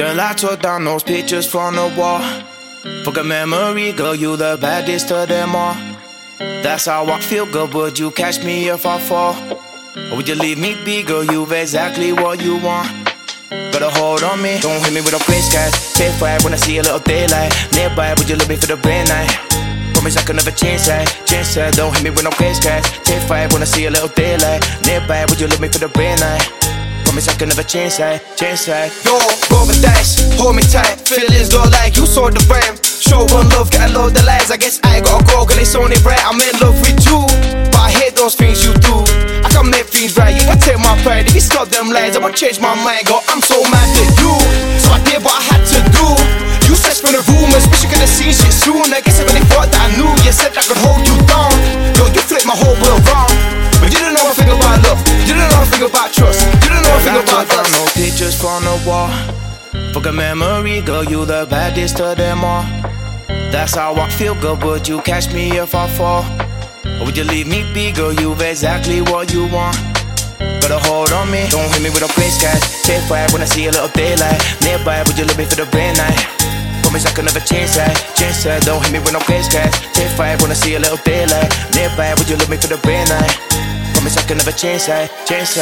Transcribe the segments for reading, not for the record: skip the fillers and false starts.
Girl, I tore down those pictures from the wall. Fuck a memory, girl, you the baddest of them all. That's how I feel, girl, would you catch me if I fall? Or would you leave me be, girl, you've exactly what you want. Got a hold on me, don't hit me with a gray skies. Terrified when I see a little daylight. Nearby, would you love me for the brain night? Promise I can never change that, don't hit me with no gray skies. Terrified when I see a little daylight. Nearby, would you love me for the brain night? Promise I can never change that. Yo, roll the dice, hold me tight. Feelings go like you saw the frame. Show one love, get a load of lies. I guess I gotta go, girl, it's only right. I'm in love with you, but I hate those things you do. I can make things right, you can take my pride. If you stop them lies, I won't change my mind, girl. I'm so mad at you, so I did what I had to do. You searched for the rumors, wish you could've seen shit sooner. Guess I really thought that I knew. You said I could hold you down, yo, you flipped my whole world round. But you didn't know a thing about love, you didn't know a thing about trust, you didn't know a thing about us. No pictures from the wall. Fuck a memory, girl, you the baddest of them all. That's how I feel, girl, would you catch me if I fall? Or would you leave me be, girl, you've exactly what you want. Got a hold on me, don't hit me with a gray skies. Terrified when I see a little daylight. Nearby, would you love me for the brain night? Promise I can never change that, don't hit me with no gray skies. Terrified when I see a little daylight. Nearby, would you love me for the brain night? Promise I can never change that.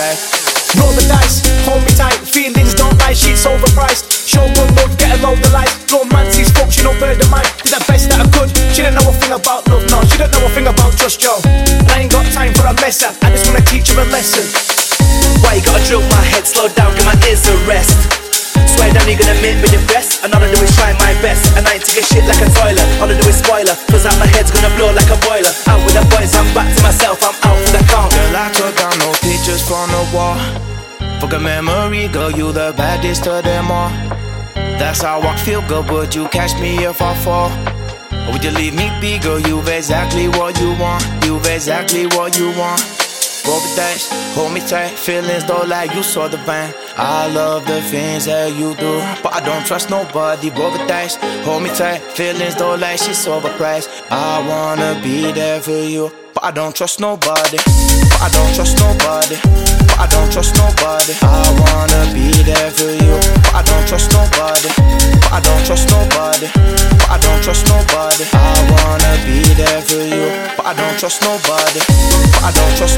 Roll the dice, hold me tight. Feelings don't lie, shit's overpriced. Show one love, get a load of lies. Romantic spoke, she don't bear the mind. Did the best that I could. She didn't know a thing about love, no. She didn't know a thing about trust, yo. And I ain't got time for a messer. I just wanna teach her a lesson. Why you gotta drill my head? Slow down, give my ears a rest. Swear down, you're gonna make me the best. And all I do is try my best. And I ain't taking shit like a toilet. All I do is spoiler. Cause out my head's gonna blow like a boiler. Out with the boys, I'm back to myself. I'm out for the count. Girl, I tore down those pictures from the wall. Fuck a memory, girl, you the baddest of them all. That's how I feel, girl, would you catch me if I fall? Or would you leave me be, girl, you've exactly what you want. Roll the dice, hold me tight. Feelings don't lie, you saw the vine. I love the things that you do, but I don't trust nobody. Roll the dice, hold me tight. Feelings don't lie, she's overpriced. I wanna be there for you, but I don't trust nobody. I wanna be there for you, but I don't trust nobody. I wanna be there for you, but I don't trust nobody.